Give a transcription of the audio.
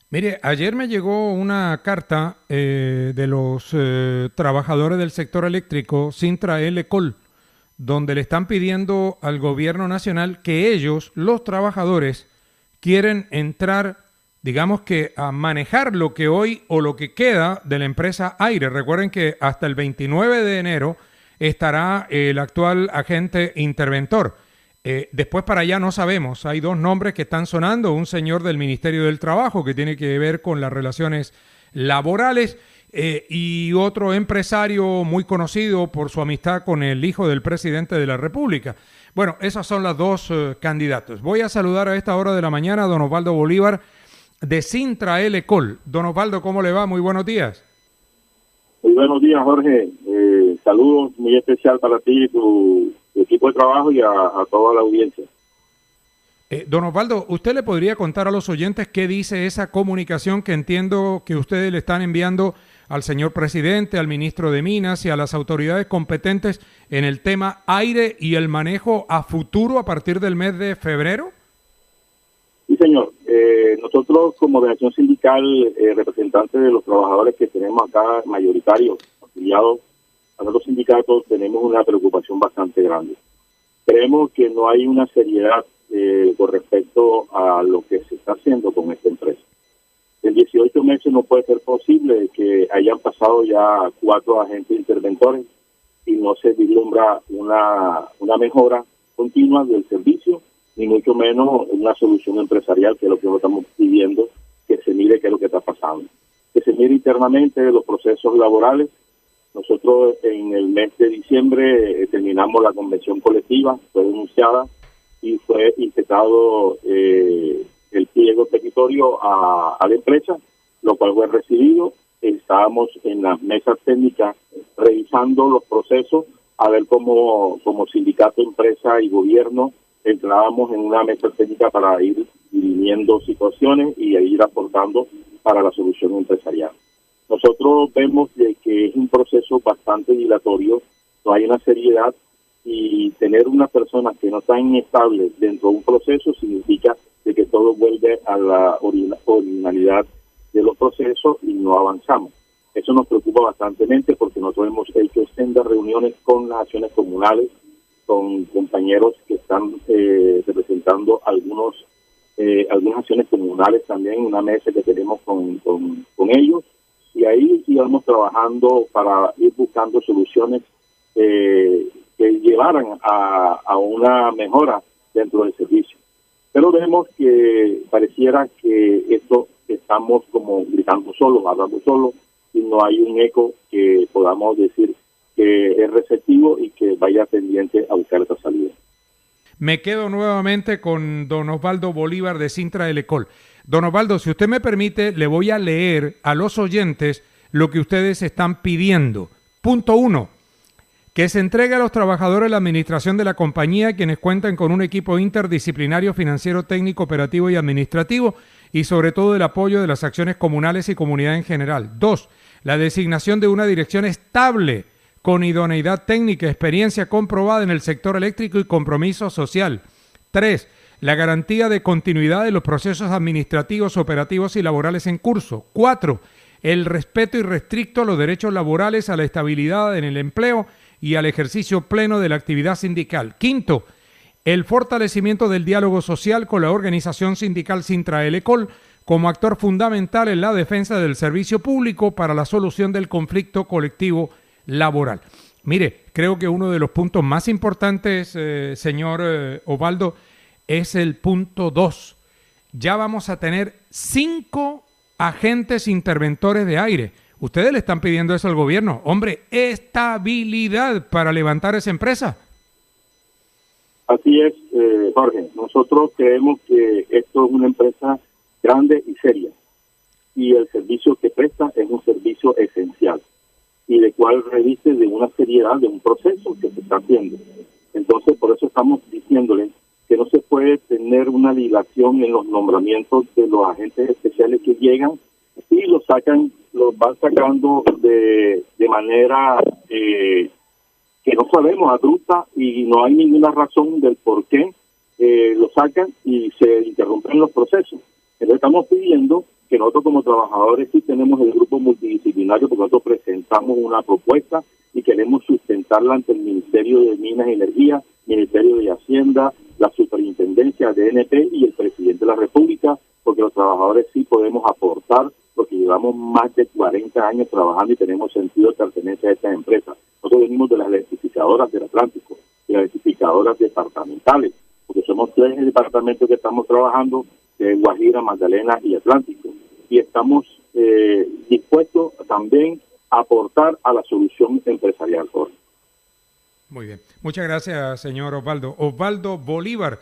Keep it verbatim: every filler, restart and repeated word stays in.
Mire, ayer me llegó una carta eh, de los eh, trabajadores del sector eléctrico, Sintra Elecol, donde le están pidiendo al gobierno nacional que ellos, los trabajadores, quieren entrar, digamos que a manejar lo que hoy o lo que queda de la empresa Aire. Recuerden que hasta el veintinueve de enero estará el actual agente interventor. Eh, después para allá no sabemos. Hay dos nombres que están sonando. Un señor del Ministerio del Trabajo que tiene que ver con las relaciones laborales eh, y otro empresario muy conocido por su amistad con el hijo del presidente de la República. Bueno, esas son las dos eh, candidatos. Voy a saludar a esta hora de la mañana a don Osvaldo Bolívar de Sintra Elecol. Don Osvaldo, ¿cómo le va? Muy buenos días. Muy buenos días, Jorge. Eh, saludos muy especial para ti y tu, tu equipo de trabajo y a, a toda la audiencia. Eh, don Osvaldo, ¿usted le podría contar a los oyentes qué dice esa comunicación que entiendo que ustedes le están enviando al señor presidente, al ministro de Minas y a las autoridades competentes en el tema aire y el manejo a futuro a partir del mes de febrero? Sí, señor. Eh, nosotros, como organización sindical, eh, representantes de los trabajadores que tenemos acá, mayoritarios, afiliados a los sindicatos, tenemos una preocupación bastante grande. Creemos que no hay una seriedad eh, con respecto a lo que se está haciendo con esta empresa. En dieciocho meses no puede ser posible que hayan pasado ya cuatro agentes interventores y no se vislumbra una, una mejora continua del servicio, ni mucho menos una solución empresarial, que es lo que nosotros estamos pidiendo, que se mire qué es lo que está pasando. Que se mire internamente los procesos laborales. Nosotros en el mes de diciembre eh, terminamos la convención colectiva, fue denunciada y fue intentado eh, el pliego petitorio a, a la empresa, lo cual fue recibido. Estábamos en las mesas técnicas revisando los procesos, a ver cómo como sindicato, empresa y gobierno entrábamos en una mesa técnica para ir dirimiendo situaciones y ir aportando para la solución empresarial. Nosotros vemos de que es un proceso bastante dilatorio, no hay una seriedad, y tener una persona que no está inestable dentro de un proceso significa de que todo vuelve a la originalidad de los procesos y no avanzamos. Eso nos preocupa bastantemente porque nosotros hemos hecho sendas reuniones con las acciones comunales, con compañeros que están eh, representando algunos eh, algunas acciones comunales también, una mesa que tenemos con, con, con ellos, y ahí íbamos trabajando para ir buscando soluciones eh, que llevaran a, a una mejora dentro del servicio. Pero vemos que pareciera que esto estamos como gritando solos, hablando solos, y no hay un eco que podamos decir que es receptivo y que vaya pendiente a buscar esta salida. Me quedo nuevamente con don Osvaldo Bolívar de Sintra Elecol. Don Osvaldo, si usted me permite, le voy a leer a los oyentes lo que ustedes están pidiendo. Punto uno, que se entregue a los trabajadores la administración de la compañía, quienes cuentan con un equipo interdisciplinario, financiero, técnico, operativo y administrativo, y sobre todo el apoyo de las acciones comunales y comunidad en general. Dos, la designación de una dirección estable, con idoneidad técnica, experiencia comprobada en el sector eléctrico y compromiso social. Tres, la garantía de continuidad de los procesos administrativos, operativos y laborales en curso. Cuatro, el respeto irrestricto a los derechos laborales, a la estabilidad en el empleo y al ejercicio pleno de la actividad sindical. Quinto, el fortalecimiento del diálogo social con la organización sindical Sintra Elecol como actor fundamental en la defensa del servicio público para la solución del conflicto colectivo laboral. Mire, creo que uno de los puntos más importantes, eh, señor eh, Osvaldo, es el punto dos. Ya vamos a tener cinco agentes interventores de aire. Ustedes le están pidiendo eso al gobierno. Hombre, estabilidad para levantar esa empresa. Así es, eh, Jorge. Nosotros creemos que esto es una empresa grande y seria. Y el servicio que presta es un servicio esencial, y de cual reviste de una seriedad, de un proceso que se está haciendo. Entonces, por eso estamos diciéndole que no se puede tener una dilación en los nombramientos de los agentes especiales que llegan y los sacan, los van sacando de, de manera eh, que no sabemos, abrupta, y no hay ninguna razón del por qué eh, lo sacan y se interrumpen los procesos. Entonces estamos pidiendo que nosotros como trabajadores sí tenemos el grupo multidisciplinario porque nosotros presentamos una propuesta y queremos sustentarla ante el Ministerio de Minas y Energía, Ministerio de Hacienda, la Superintendencia de N P y el Presidente de la República, porque los trabajadores sí podemos aportar, porque llevamos más de cuarenta años trabajando y tenemos sentido de pertenencia a estas empresas. Nosotros venimos de las electrificadoras del Atlántico, de las electrificadoras departamentales, porque somos tres departamentos que estamos trabajando, de Guajira, Magdalena y Atlántico, y estamos eh, dispuestos también a aportar a la solución empresarial, Jorge. Muy bien. Muchas gracias, señor Osvaldo. Osvaldo Bolívar,